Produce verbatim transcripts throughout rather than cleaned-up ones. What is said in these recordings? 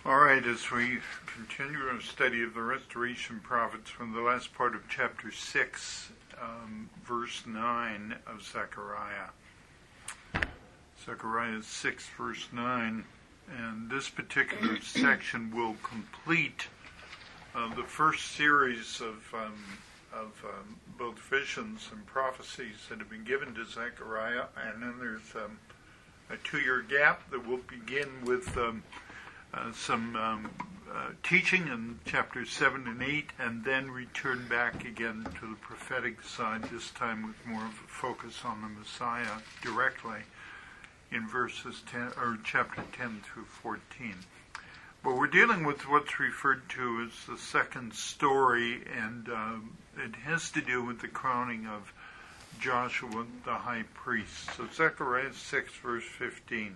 All right, as we continue our study of the restoration prophets from the last part of chapter six, um, verse nine of Zechariah. Zechariah six, verse nine, and this particular section will complete uh, the first series of, um, of um, both visions and prophecies that have been given to Zechariah, and then there's um, a two-year gap that will begin with um, Uh, some um, uh, teaching in chapters seven and eight, and then return back again to the prophetic side, this time with more of a focus on the Messiah directly in verses ten, or chapter ten through fourteen. But we're dealing with what's referred to as the second story, and um, it has to do with the crowning of Joshua the high priest. So Zechariah six, verse fifteen.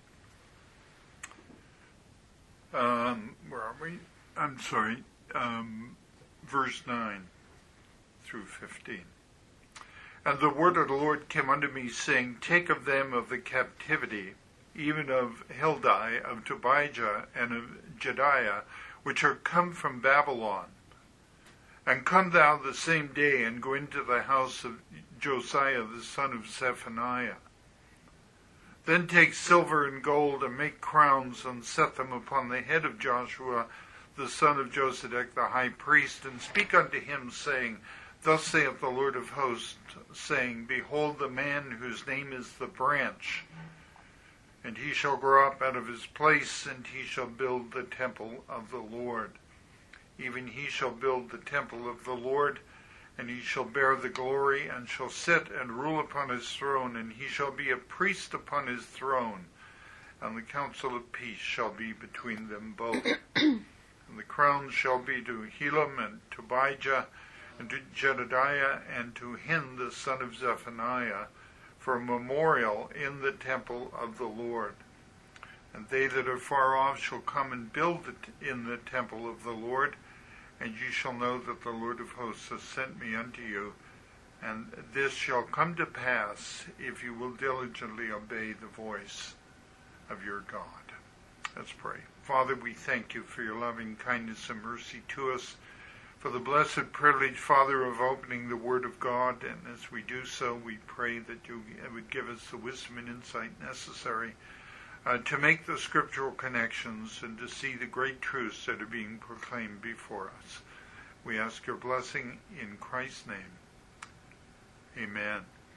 Um, where are we? I'm sorry, um, verse nine through fifteen. And the word of the Lord came unto me, saying, Take of them of the captivity, even of Hildai, of Tobijah, and of Jediah, which are come from Babylon. And come thou the same day, and go into the house of Josiah the son of Zephaniah. Then take silver and gold, and make crowns, and set them upon the head of Joshua, the son of Josedech, the high priest, and speak unto him, saying, Thus saith the Lord of hosts, saying, Behold the man whose name is the branch, and he shall grow up out of his place, and he shall build the temple of the Lord. Even he shall build the temple of the Lord, and he shall bear the glory, and shall sit and rule upon his throne, and he shall be a priest upon his throne, and the council of peace shall be between them both. And the crowns shall be to Helam, and Tobijah, and to Jedediah, and to Hin the son of Zephaniah, for a memorial in the temple of the Lord. And they that are far off shall come and build it in the temple of the Lord, and ye shall know that the Lord of hosts has sent me unto you. And this shall come to pass if you will diligently obey the voice of your God. Let's pray. Father, we thank you for your loving kindness and mercy to us, for the blessed privilege, Father, of opening the Word of God. And as we do so, we pray that you would give us the wisdom and insight necessary Uh, to make the scriptural connections and to see the great truths that are being proclaimed before us. We ask your blessing in Christ's name. Amen.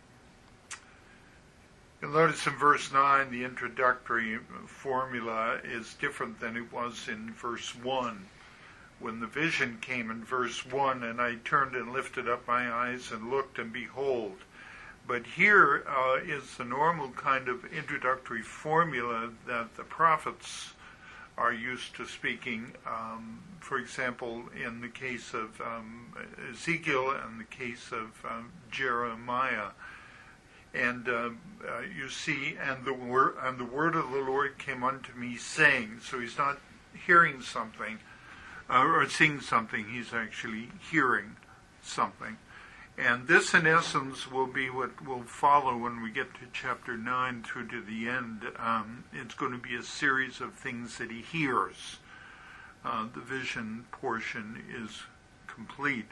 You'll notice in verse nine, the introductory formula is different than it was in verse one. When the vision came in verse one, and I turned and lifted up my eyes and looked, and behold. But here uh, is the normal kind of introductory formula that the prophets are used to speaking. Um, for example, in the case of um, Ezekiel and the case of um, Jeremiah. And uh, uh, you see, and the, word, and the word of the Lord came unto me, saying. So he's not hearing something uh, or seeing something, he's actually hearing something. And this, in essence, will be what will follow when we get to chapter nine through to the end. Um, it's going to be a series of things that he hears. Uh, the vision portion is complete.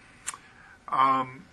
Um,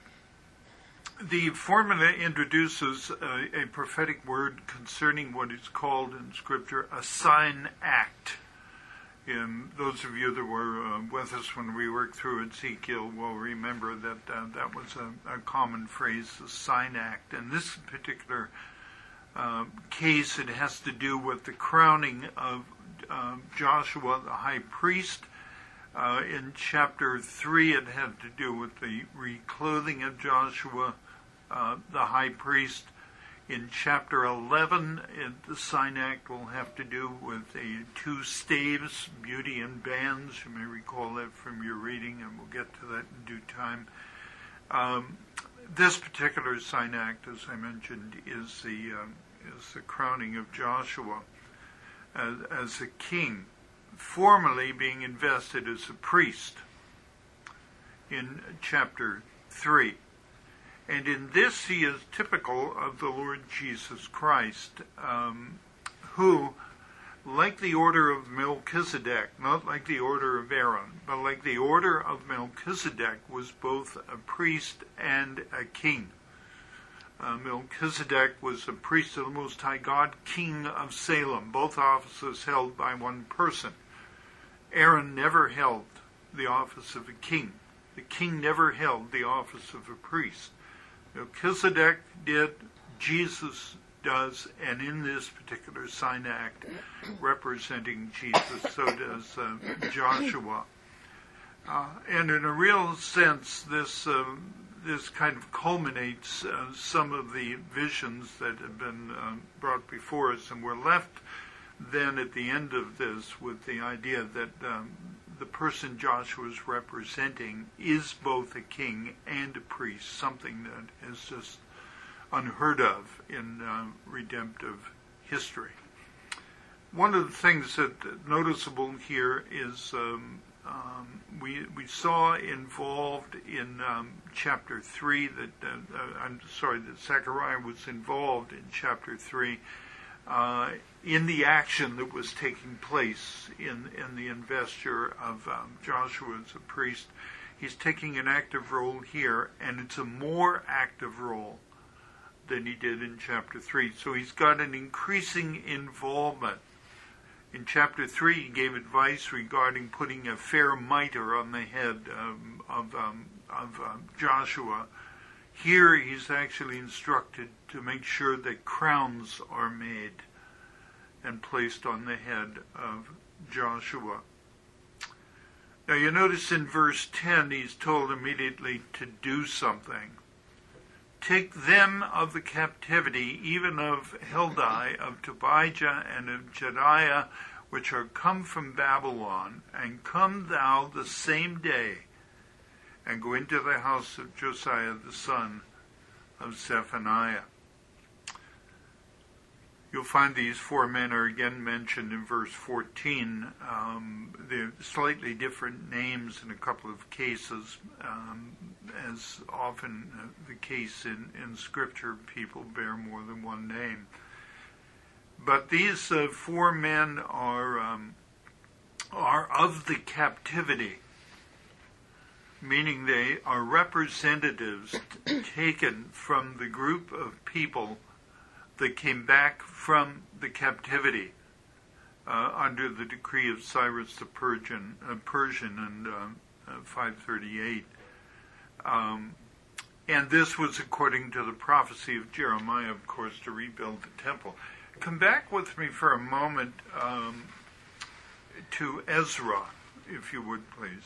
the formula introduces a, a prophetic word concerning what is called in Scripture a sign act. And those of you that were uh, with us when we worked through Ezekiel will remember that uh, that was a, a common phrase, the sign act. In this particular uh, case, it has to do with the crowning of uh, Joshua the high priest. Uh, in chapter three, it had to do with the reclothing of Joshua uh, the high priest. In chapter eleven, it, the sign act will have to do with the two staves, beauty and bands. You may recall that from your reading, and we'll get to that in due time. Um, this particular sign act, as I mentioned, is the um, is the crowning of Joshua as, as a king, formally being invested as a priest in chapter three. And in this, he is typical of the Lord Jesus Christ, um, who like the order of Melchizedek, not like the order of Aaron, but like the order of Melchizedek, was both a priest and a king. Uh, Melchizedek was a priest of the Most High God, king of Salem, both offices held by one person. Aaron never held the office of a king. The king never held the office of a priest. Melchizedek did, Jesus does, and in this particular sign act representing Jesus, so does uh, Joshua. Uh, and in a real sense, this uh, this kind of culminates uh, some of the visions that have been uh, brought before us, and we're left then at the end of this with the idea that um, the person Joshua is representing is both a king and a priest, something that is just unheard of in uh, redemptive history. One of the things that noticeable here is um, um, we we saw involved in um, chapter three that uh, uh, I'm sorry that Zechariah was involved in chapter three uh, in the action that was taking place in in the investiture of um, Joshua as a priest. He's taking an active role here, and it's a more active role than he did in chapter three. So he's got an increasing involvement. In chapter three, he gave advice regarding putting a fair mitre on the head um, of, um, of um, Joshua. Here, he's actually instructed to make sure that crowns are made and placed on the head of Joshua. Now, you notice in verse ten, he's told immediately to do something. Take them of the captivity, even of Heldai, of Tobijah, and of Jediah, which are come from Babylon, and come thou the same day, and go into the house of Josiah the son of Zephaniah. You'll find these four men are again mentioned in verse fourteen. Um, they're slightly different names in a couple of cases. Um, as often uh, the case in, in Scripture, people bear more than one name. But these uh, four men are um, are of the captivity, meaning they are representatives t- taken from the group of people that came back from the captivity uh, under the decree of Cyrus the Persian, uh, Persian in uh, uh, five thirty-eight. Um, and this was according to the prophecy of Jeremiah, of course, to rebuild the temple. Come back with me for a moment um, to Ezra, if you would, please.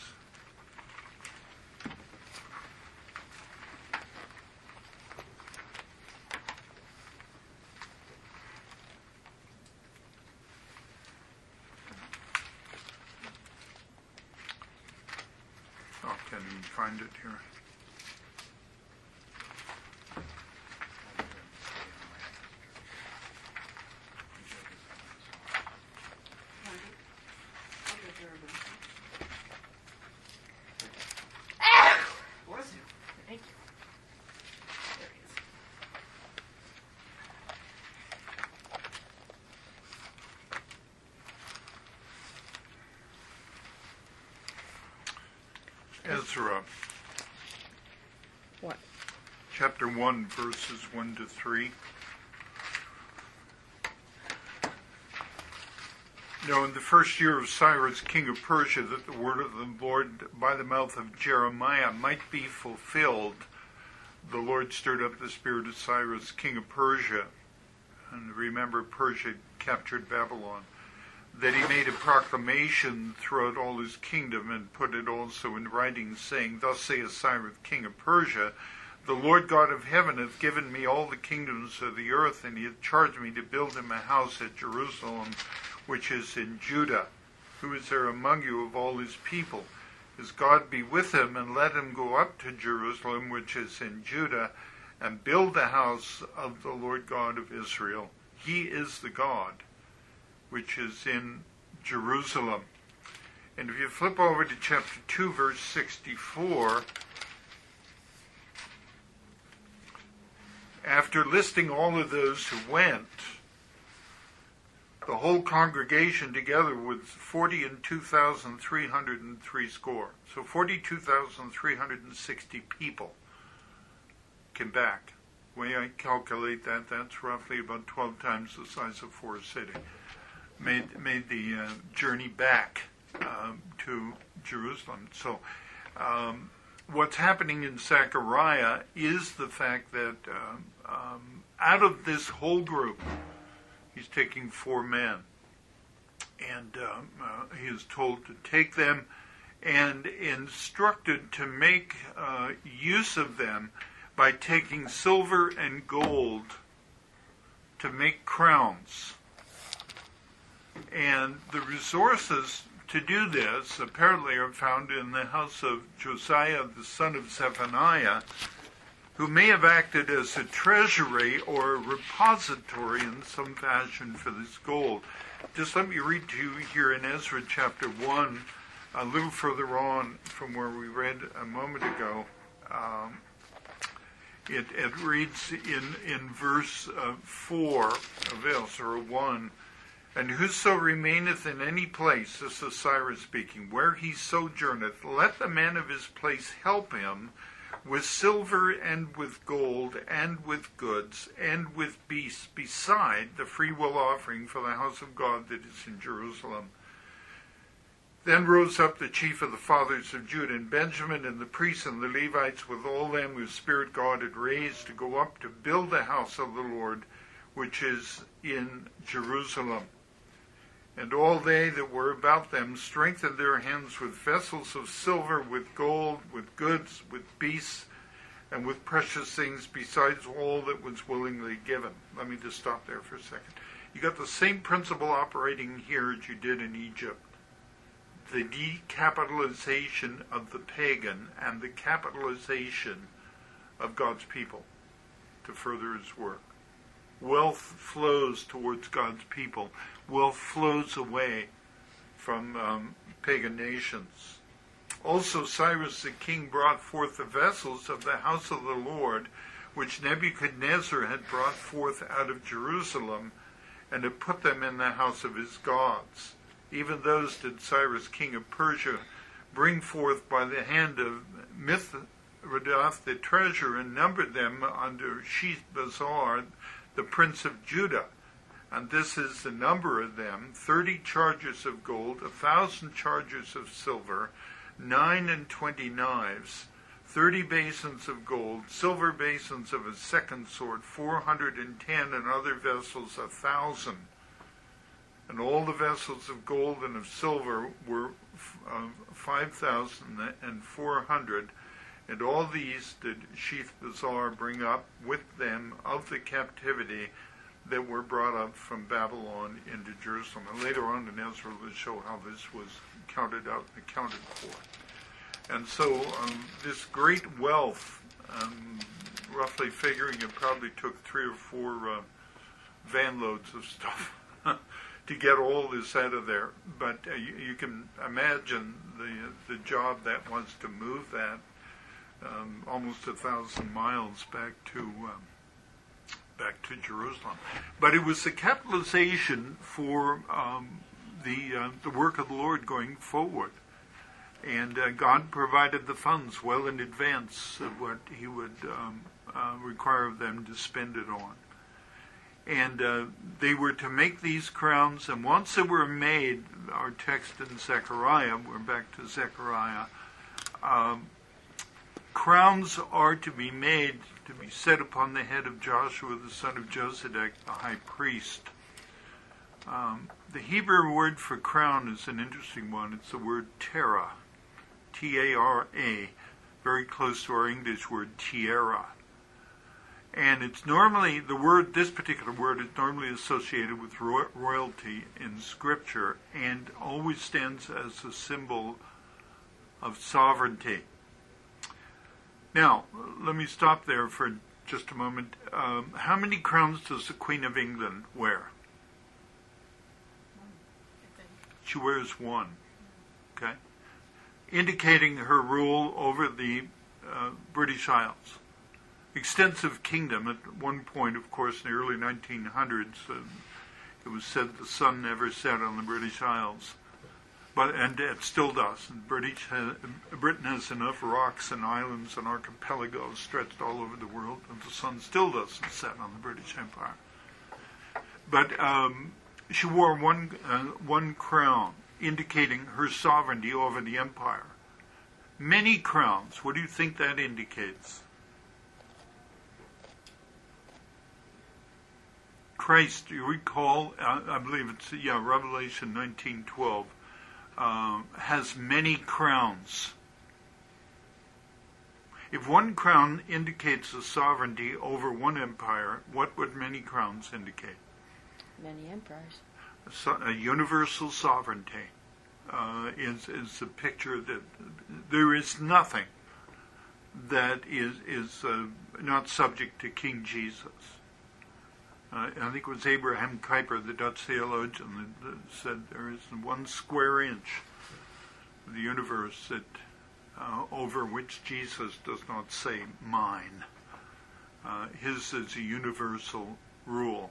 Oh, can you find it here? Ezra. What? Chapter one, verses one to three. Now, in the first year of Cyrus, king of Persia, that the word of the Lord by the mouth of Jeremiah might be fulfilled, the Lord stirred up the spirit of Cyrus, king of Persia. And remember, Persia captured Babylon. That he made a proclamation throughout all his kingdom and put it also in writing, saying, Thus saith Cyrus, king of Persia, the Lord God of heaven hath given me all the kingdoms of the earth, and he hath charged me to build him a house at Jerusalem, which is in Judah. Who is there among you of all his people? His God be with him, and let him go up to Jerusalem, which is in Judah, and build the house of the Lord God of Israel. He is the God which is in Jerusalem. And if you flip over to chapter two, verse sixty-four, after listing all of those who went, The whole congregation together was forty and two thousand three hundred and three score. So forty-two thousand three hundred and sixty people came back. The way I calculate that, that's roughly about twelve times the size of Forest City. Made made the uh, journey back um, to Jerusalem. So um, what's happening in Zechariah is the fact that um, um, out of this whole group, he's taking four men, and um, uh, he is told to take them and instructed to make uh, use of them by taking silver and gold to make crowns. And the resources to do this apparently are found in the house of Josiah, the son of Zephaniah, who may have acted as a treasury or a repository in some fashion for this gold. Just let me read to you here in Ezra chapter one, a little further on from where we read a moment ago. Um, it, it reads in, in verse uh, four of Ezra one, "And whoso remaineth in any place," this is Cyrus speaking, "where he sojourneth, let the man of his place help him with silver and with gold and with goods and with beasts, beside the freewill offering for the house of God that is in Jerusalem. Then rose up the chief of the fathers of Judah and Benjamin, and the priests and the Levites, with all them whose spirit God had raised, to go up to build the house of the Lord, which is in Jerusalem. And all they that were about them strengthened their hands with vessels of silver, with gold, with goods, with beasts, and with precious things, besides all that was willingly given." Let me just stop there for a second. You got the same principle operating here as you did in Egypt. The decapitalization of the pagan and the capitalization of God's people to further his work. Wealth flows towards God's people. Wealth flows away from um, pagan nations. Also Cyrus the king brought forth the vessels of the house of the Lord, which Nebuchadnezzar had brought forth out of Jerusalem, and had put them in the house of his gods. Even those did Cyrus king of Persia bring forth by the hand of Mithredath the treasurer, and numbered them under Sheshbazzar, the prince of Judah. And this is the number of them: thirty chargers of gold, a thousand chargers of silver, nine and twenty knives, thirty basins of gold, silver basins of a second sort, four hundred and ten, and other vessels a thousand. And all the vessels of gold and of silver were uh, five thousand and four hundred. And all these did Sheshbazzar bring up with them of the captivity that were brought up from Babylon into Jerusalem. And later on in Ezra, we'll show how this was counted out and accounted for. And so um, this great wealth, um, roughly figuring it probably took three or four uh, van loads of stuff to get all this out of there. But uh, you, you can imagine the the job that was to move that Um, almost a thousand miles back to um, back to Jerusalem. But it was the capitalization for um, the uh, the work of the Lord going forward, and uh, God provided the funds well in advance of what He would um, uh, require of them to spend it on. And uh, they were to make these crowns, and once they were made, our text in Zechariah, we're back to Zechariah. Um, Crowns are to be made to be set upon the head of Joshua, the son of Josedek, the high priest. Um, the Hebrew word for crown is an interesting one. It's the word tara, T A R A, very close to our English word tiara. And it's normally, the word, this particular word is normally associated with ro- royalty in Scripture, and always stands as a symbol of sovereignty. Now, let me stop there for just a moment. Um, how many crowns does the Queen of England wear? She wears one, okay? Indicating her rule over the uh, British Isles. Extensive kingdom. At one point, of course, in the early nineteen hundreds, uh, It was said the sun never set on the British Isles, but and it still does. And British has, Britain has enough rocks and islands and archipelagos stretched all over the world, and the sun still doesn't set on the British Empire. But um, she wore one uh, one crown, indicating her sovereignty over the empire. Many crowns. What do you think that indicates? Christ, you recall, uh, I believe it's, yeah, Revelation nineteen twelve, uh, has many crowns. If one crown indicates a sovereignty over one empire, what would many crowns indicate? Many empires. So, a universal sovereignty uh, is is the picture that there is nothing that is, is uh, not subject to King Jesus. Uh, I think it was Abraham Kuyper, the Dutch theologian, that, that said there isn't one square inch of the universe that uh, over which Jesus does not say mine. Uh, his is a universal rule.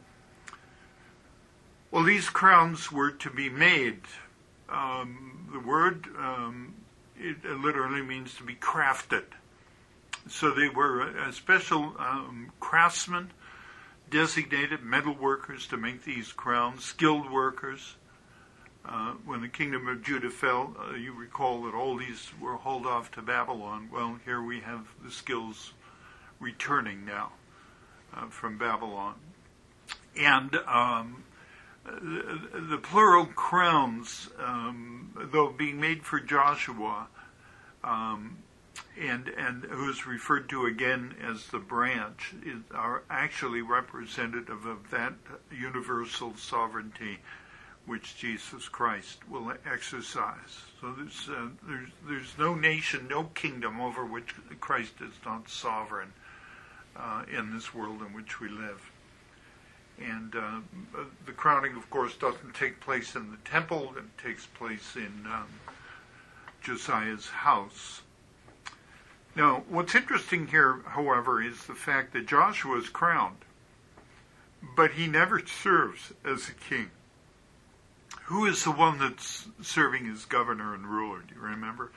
Well, these crowns were to be made. Um, the word um, it literally means to be crafted. So they were a special um, craftsmen, designated metal workers to make these crowns, skilled workers. Uh, when the kingdom of Judah fell, uh, you recall that all these were hauled off to Babylon. Well, here we have the skills returning now uh, from Babylon. And um, the, the plural crowns, um, though being made for Joshua, um, and and who is referred to again as the branch, is, are actually representative of that universal sovereignty which Jesus Christ will exercise. So there's uh, there's there's no nation, no kingdom over which Christ is not sovereign uh, in this world in which we live. And uh, the crowning, of course, doesn't take place in the temple; it takes place in um, Josiah's house. Now, what's interesting here, however, is the fact that Joshua is crowned, but he never serves as a king. Who is the one that's serving as governor and ruler? Do you remember?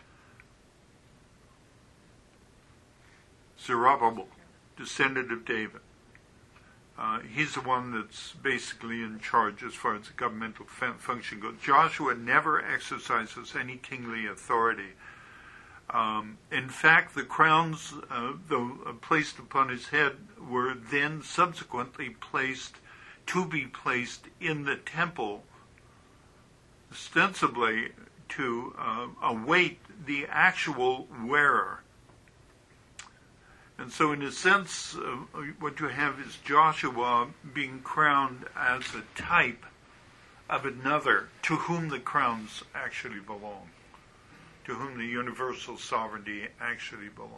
Zerubbabel, descendant of David. Uh, he's the one that's basically in charge as far as the governmental fun- function goes. Joshua never exercises any kingly authority. Um, in fact, the crowns, uh, though uh, placed upon his head, were then subsequently placed to be placed in the temple, ostensibly to uh, await the actual wearer. And so in a sense, uh, what you have is Joshua being crowned as a type of another to whom the crowns actually belong, to whom the universal sovereignty actually belongs.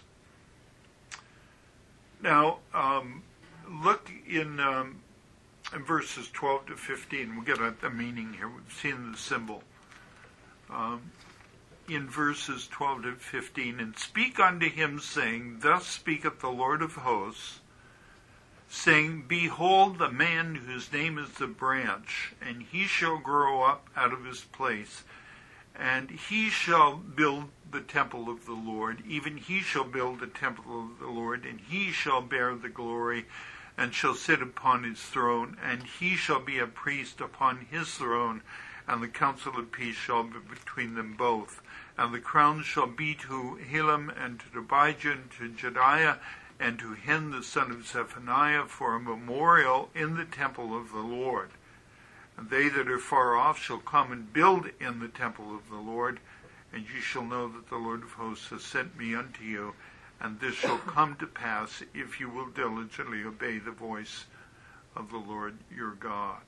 Now, um, look in, um, in verses twelve to fifteen. We'll get at the meaning here. We've seen the symbol. Um, in verses twelve to fifteen, and speak unto him, saying, Thus speaketh the Lord of hosts, saying, Behold, a man whose name is the branch, and he shall grow up out of his place, and he shall build the temple of the Lord, even he shall build the temple of the Lord, and he shall bear the glory, and shall sit upon his throne, and he shall be a priest upon his throne, and the council of peace shall be between them both. And the crown shall be to Helem, and to Tobijah, and to Jediah, and to Hen the son of Zephaniah, for a memorial in the temple of the Lord. And they that are far off shall come and build in the temple of the Lord, and ye shall know that the Lord of hosts has sent me unto you, and this shall come to pass if you will diligently obey the voice of the Lord your God.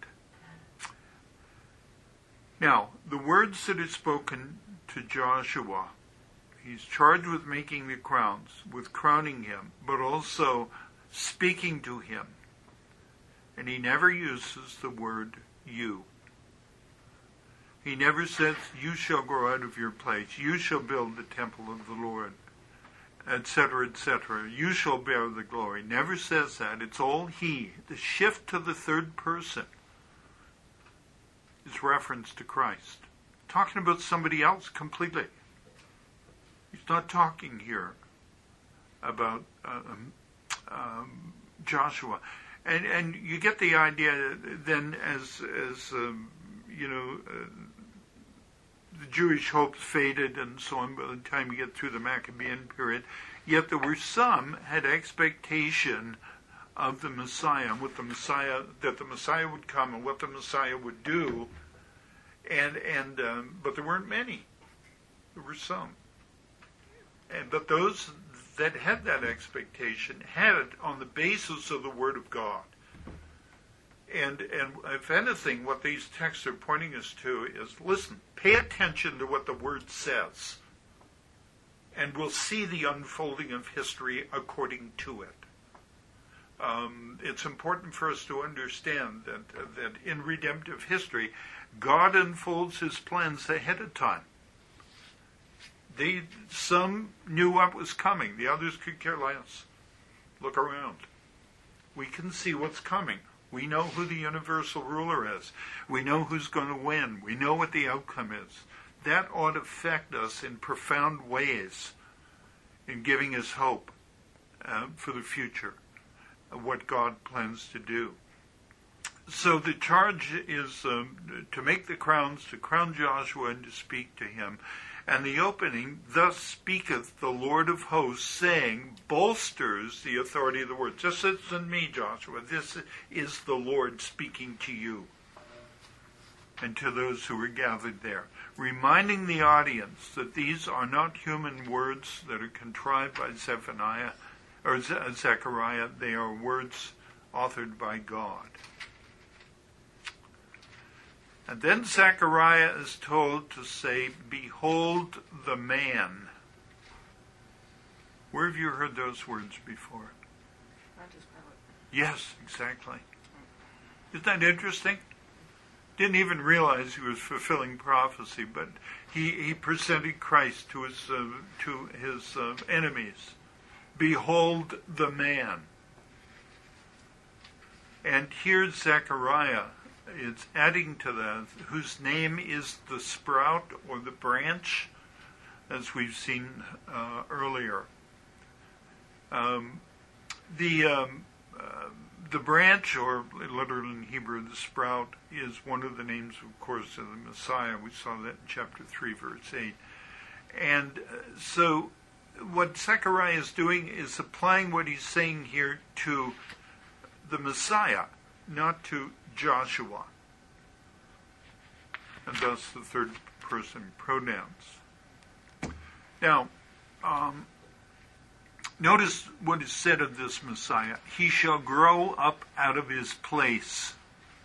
Now, the words that are spoken to Joshua, he's charged with making the crowns, with crowning him, but also speaking to him. And he never uses the word you. He never says, you shall grow out of your place, you shall build the temple of the Lord, et cetera, et cetera. You shall bear the glory. Never says that. It's all he. The shift to the third person is reference to Christ. Talking about somebody else completely. He's not talking here about um, um, Joshua. And and you get the idea then as, as um, you know, uh, the Jewish hopes faded and so on by the time you get through the Maccabean period, yet there were some had expectation of the Messiah, what the Messiah, that the Messiah would come and what the Messiah would do, and and um, but there weren't many. There were some, and but those that had that expectation had it on the basis of the Word of God. And and if anything, what these texts are pointing us to is, listen, pay attention to what the Word says, and we'll see the unfolding of history according to it. Um, it's important for us to understand that that in redemptive history, God unfolds His plans ahead of time. They, some knew what was coming. The others could care less. Look around. We can see what's coming. We know who the universal ruler is. We know who's going to win. We know what the outcome is. That ought to affect us in profound ways in giving us hope uh, for the future of what God plans to do. So the charge is um, to make the crowns, to crown Joshua and to speak to him. And the opening, thus speaketh the Lord of hosts, saying, bolsters the authority of the word. Just as in me, Joshua, this is the Lord speaking to you and to those who were gathered there, reminding the audience that these are not human words that are contrived by Zephaniah or Zechariah. They are words authored by God. And then Zechariah is told to say, behold the man. Where have you heard those words before? Yes, exactly. Isn't that interesting? Didn't even realize he was fulfilling prophecy, but he, he presented Christ to his, uh, to his uh, enemies. Behold the man. And here's Zechariah. It's adding to that, whose name is the sprout or the branch, as we've seen uh, earlier. Um, the um, uh, the branch, or literally in Hebrew, the sprout, is one of the names, of course, of the Messiah. We saw that in chapter three, verse eight. And uh, so what Zechariah is doing is applying what he's saying here to the Messiah, not to Joshua, and thus the third person pronouns. Now, um, notice what is said of this Messiah. He shall grow up out of his place.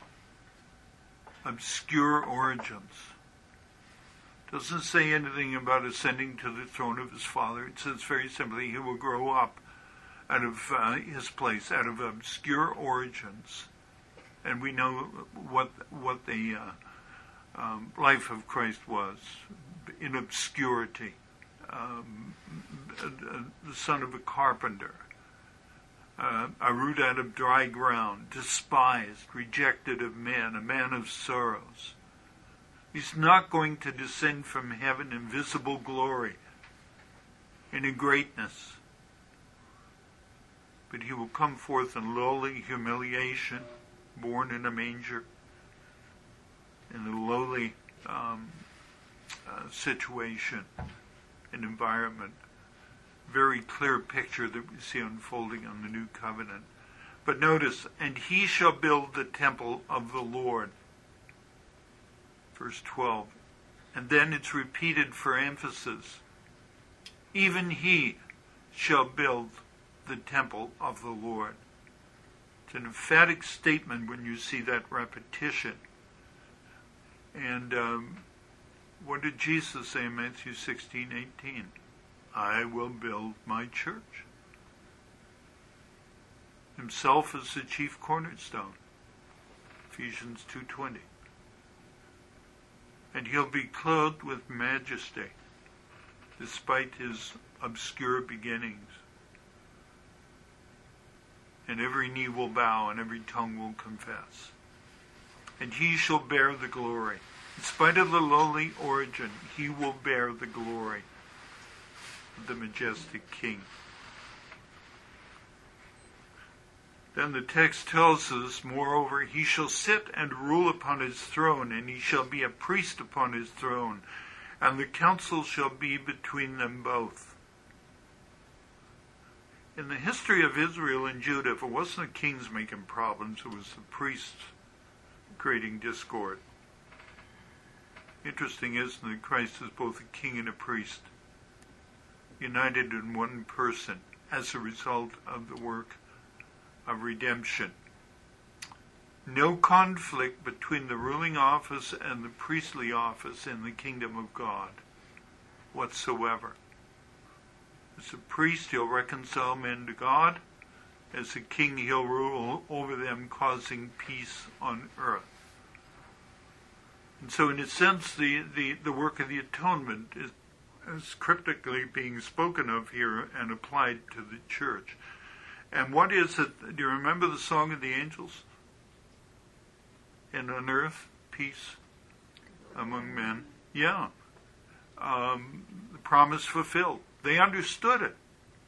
Obscure origins. Doesn't say anything about ascending to the throne of his father. It says very simply, he will grow up out of uh, his place, out of obscure origins. And we know what what the uh, um, life of Christ was, in obscurity. Um, the son of a carpenter, uh, a root out of dry ground, despised, rejected of men, a man of sorrows. He's not going to descend from heaven in visible glory, in a greatness, but he will come forth in lowly humiliation, born in a manger, in a lowly um, uh, situation and environment. Very clear picture that we see unfolding on the new covenant. But notice, and he shall build the temple of the Lord. Verse twelve. And then it's repeated for emphasis. Even he shall build the temple of the Lord. It's an emphatic statement when you see that repetition. And um, what did Jesus say in Matthew sixteen eighteen? I will build my church. Himself is the chief cornerstone. Ephesians two twenty. And he'll be clothed with majesty, despite his obscure beginnings. And every knee will bow and every tongue will confess. and he shall bear the glory. In spite of the lowly origin, he will bear the glory of the majestic King. Then the text tells us, moreover, he shall sit and rule upon his throne, and he shall be a priest upon his throne, and the counsel shall be between them both. In the history of Israel and Judah, if it wasn't the kings making problems, it was the priests creating discord. Interesting, isn't it? Christ is both a king and a priest, united in one person as a result of the work of redemption. No conflict between the ruling office and the priestly office in the kingdom of God whatsoever. As a priest, he'll reconcile men to God. As a king, he'll rule over them, causing peace on earth. And so in a sense, the, the, the work of the atonement is, is cryptically being spoken of here and applied to the church. And what is it? Do you remember the song of the angels? And on earth, peace among men. Yeah. Um, the promise fulfilled. They understood it.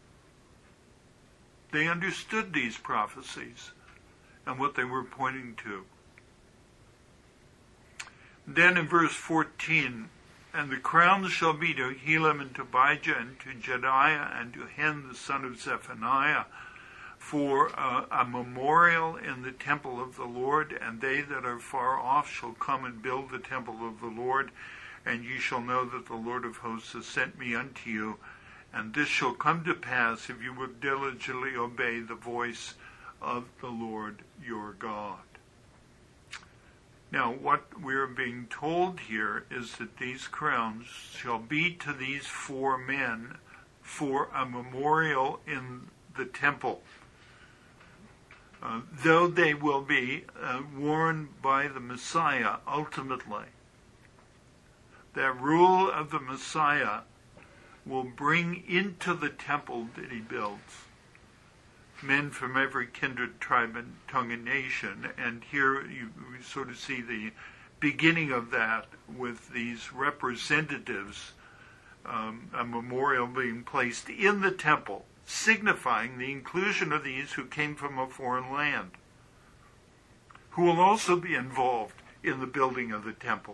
They understood these prophecies and what they were pointing to. Then in verse fourteen, and the crowns shall be to Helem and Tobijah and to Jedaiah and to Hen the son of Zephaniah, for uh, a memorial in the temple of the Lord, and they that are far off shall come and build the temple of the Lord, and ye shall know that the Lord of hosts has sent me unto you, and this shall come to pass if you will diligently obey the voice of the Lord your God. Now, what we're being told here is that these crowns shall be to these four men for a memorial in the temple. Uh, though they will be uh, worn by the Messiah ultimately. That rule of the Messiah will bring into the temple that he builds men from every kindred, tribe, and tongue and nation. And here you, you sort of see the beginning of that with these representatives, um, a memorial being placed in the temple, signifying the inclusion of these who came from a foreign land, who will also be involved in the building of the temple.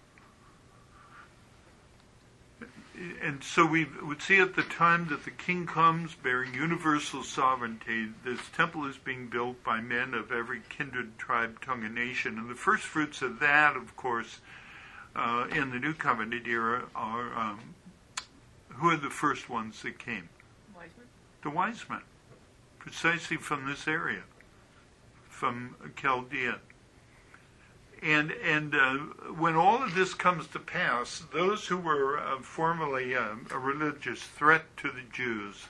And so we would see at the time that the king comes bearing universal sovereignty, this temple is being built by men of every kindred, tribe, tongue, and nation. And the first fruits of that, of course, uh, in the New Covenant era are, um, who are the first ones that came? Wise men. The wise men, precisely from this area, from Chaldea. And and uh, when all of this comes to pass, those who were uh, formerly uh, a religious threat to the Jews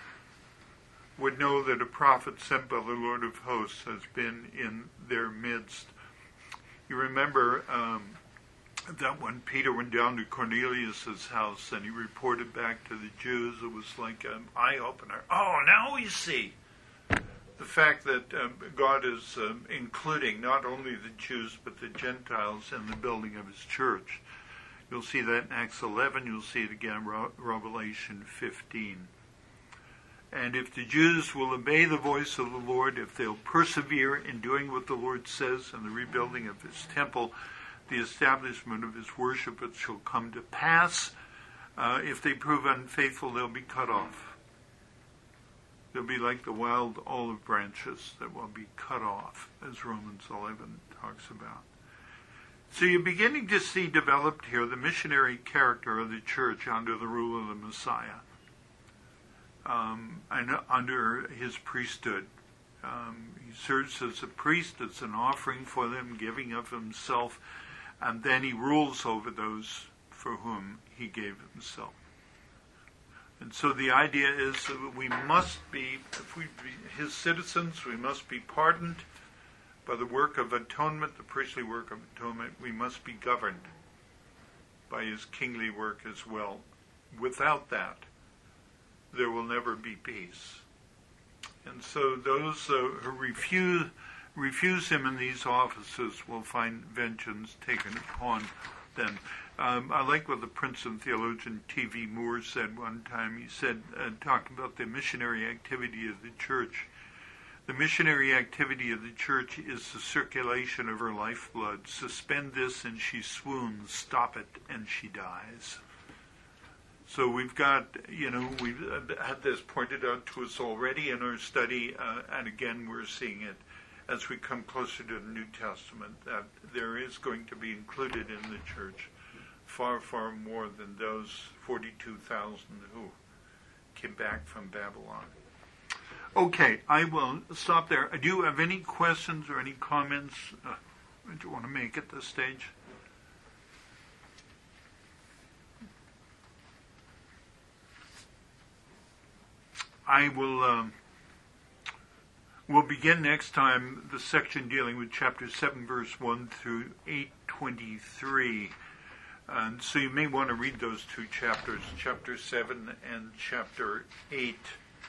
would know that a prophet sent by the Lord of hosts has been in their midst. You remember um, that when Peter went down to Cornelius' house and he reported back to the Jews, it was like an eye-opener. Oh, now we see the fact that um, God is um, including not only the Jews but the Gentiles in the building of his church. You'll see that in Acts eleven. You'll see it again in Re- Revelation fifteen. And if the Jews will obey the voice of the Lord, if they'll persevere in doing what the Lord says in the rebuilding of his temple, the establishment of his worship, it shall come to pass. Uh, if they prove unfaithful, they'll be cut off. They'll be like the wild olive branches that will be cut off, as Romans eleven talks about. So you're beginning to see developed here the missionary character of the church under the rule of the Messiah, um, and under his priesthood. Um, he serves as a priest, as an offering for them, giving of himself, and then he rules over those for whom he gave himself. And so the idea is that we must be, if we be his citizens, we must be pardoned by the work of atonement, the priestly work of atonement. We must be governed by his kingly work as well. Without that, there will never be peace. And so those uh, who refuse refuse him in these offices will find vengeance taken upon them. Um, I like what the Princeton theologian T V Moore said one time. He said, uh, talking about the missionary activity of the church, the missionary activity of the church is the circulation of her lifeblood. Suspend this and she swoons. Stop it and she dies. So we've got, you know, we've had this pointed out to us already in our study, uh, and again we're seeing it as we come closer to the New Testament, that there is going to be included in the church far, far more than those forty-two thousand who came back from Babylon. Okay, I will stop there. Do you have any questions or any comments uh, that you want to make at this stage? I will um, we'll begin next time the section dealing with chapter seven, verse one through eight twenty-three. And so you may want to read those two chapters, chapter seven and chapter eight.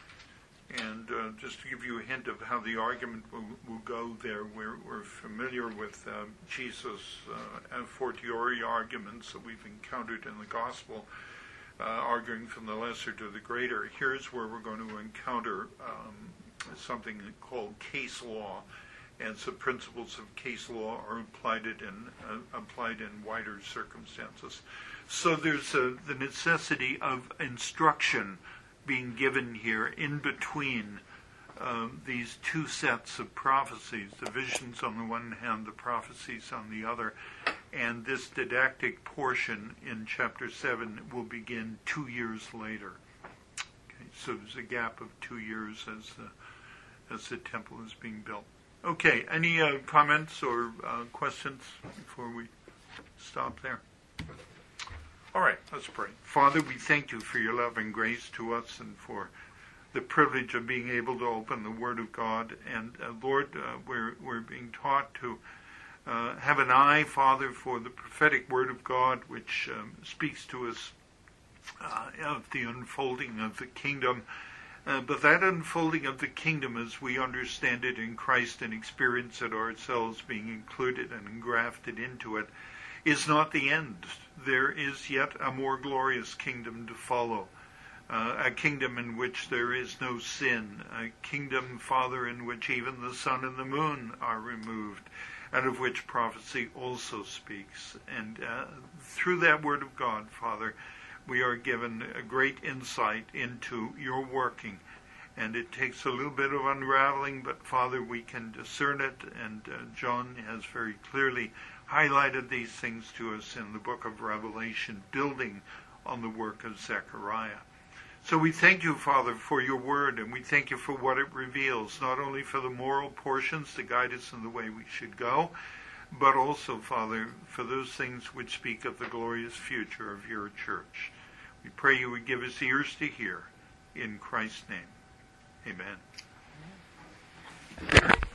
And uh, just to give you a hint of how the argument will, will go there, we're, we're familiar with uh, Jesus' uh, a fortiori arguments that we've encountered in the gospel, uh, arguing from the lesser to the greater. Here's where we're going to encounter um, something called case law, and some principles of case law are applied in uh, applied in wider circumstances. So there's uh, the necessity of instruction being given here in between um, these two sets of prophecies, the visions on the one hand, the prophecies on the other, and this didactic portion in chapter seven will begin two years later. Okay, so there's a gap of two years as the, as the temple is being built. Okay, any uh, comments or uh, questions before we stop there? All right, let's pray. Father, we thank you for your love and grace to us and for the privilege of being able to open the Word of God. And uh, Lord, uh, we're, we're being taught to uh, have an eye, Father, for the prophetic Word of God, which um, speaks to us uh, of the unfolding of the kingdom. Uh, but that unfolding of the kingdom as we understand it in Christ and experience it ourselves, being included and engrafted into it, is not the end. There is yet a more glorious kingdom to follow, uh, a kingdom in which there is no sin, a kingdom, Father, in which even the sun and the moon are removed, and of which prophecy also speaks. And uh, through that word of God, Father, we are given a great insight into your working. And it takes a little bit of unraveling, but Father, we can discern it, and uh, John has very clearly highlighted these things to us in the book of Revelation, building on the work of Zechariah. So we thank you, Father, for your word, and we thank you for what it reveals, not only for the moral portions to guide us in the way we should go, but also, Father, for those things which speak of the glorious future of your church. We pray you would give us ears to hear. In Christ's name, amen. Amen.